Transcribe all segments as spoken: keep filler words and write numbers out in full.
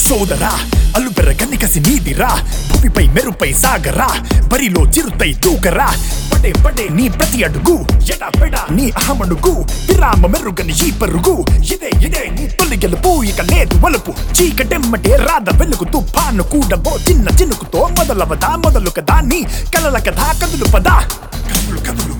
సోదరా అల్లుపెర్ర కన్నికసి నీదిరా భూమిపై మెరుపై సాగరా బరిలో చిరుతై దూకరా పడే పడే నీ ప్రతి అడుగు ఎడా పెడా నీ అహమడుగు విరామ మెరుగని ఈ పరుగు ఇదే ఇదే నీ తొలి గెలుపు ఇక లేదు వలుపు చీకటెమ్మటే రాద వెలుగు తుఫాను కూడబో చిన్న చినుకుతో మొదలవదా మొదలు కదా నీ కలల కథా కదులు పదా కదులు కదులు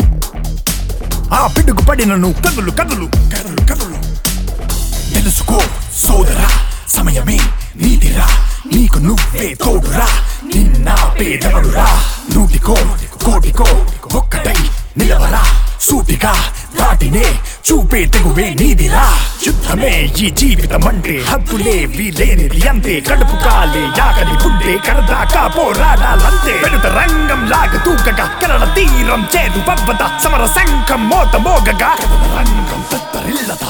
ఆ పిడుగు పడినను కదులు కదులు కదులు కదులు తెలుసుకో సోదరా సమయమే నీదిరా నీకు నువ్వే తోడురా నిన్న పేదవడురా నూటికో కోటికో ఒక్కటై నిలవరా సూటిగా దాటినే చూపే తెగువే నీదిరా యుద్ధమే ఈ జీవితం అంటే హద్దులేవి లేనిది అంతే కడుపు కాలే యాకలి పుంటే కరదాకా పోరాడాలంతే పెడుత రంగం లాగా తూకగా కరణ తీరం చేదు పబ్బత సమర శంఖం మోత మోగగా రంగం తత్తరిల్లదా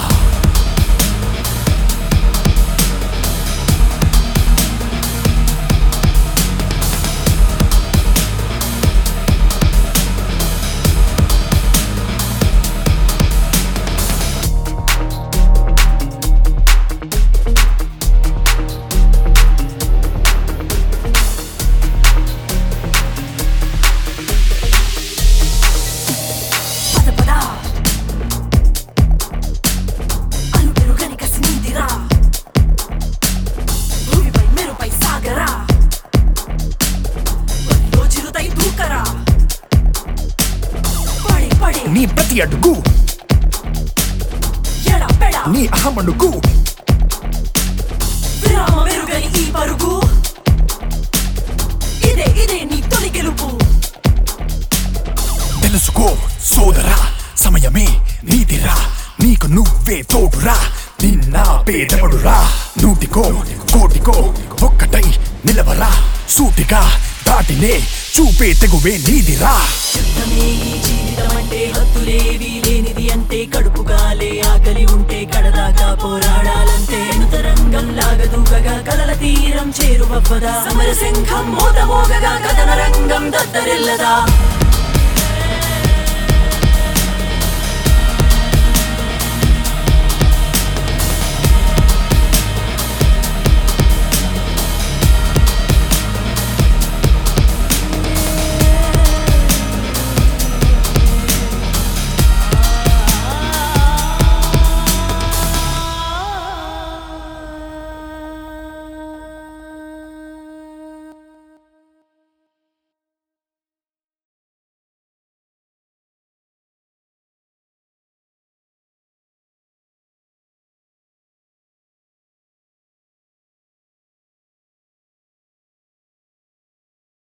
నీ ప్రతి అడుగు నీ అహమడుగు విరామ మెరుగని ఈ పరుగు ఇదే ఇదే నీ తొలి గెలుపు తెలుసుకో సోదరా సమయమే నీదిరా నీకు నువ్వే తోడురా నిన్న పేదవడురా నూటికో కోటికో ఒక్కటై నిలవరా సూటిగా దాటినే చూపే తెగువే నీదిరా అంటే హత్తులేవి లేనిది అంటే కడుపు కాలే ఆకలి ఉంటే కడదాకా పోరాడాలంటే రంగం లాగా దూకగా కలల తీరం చేరువవ్వదా సమర శంఖం మోత మోగగా కథన రంగం దద్దరిల్లదా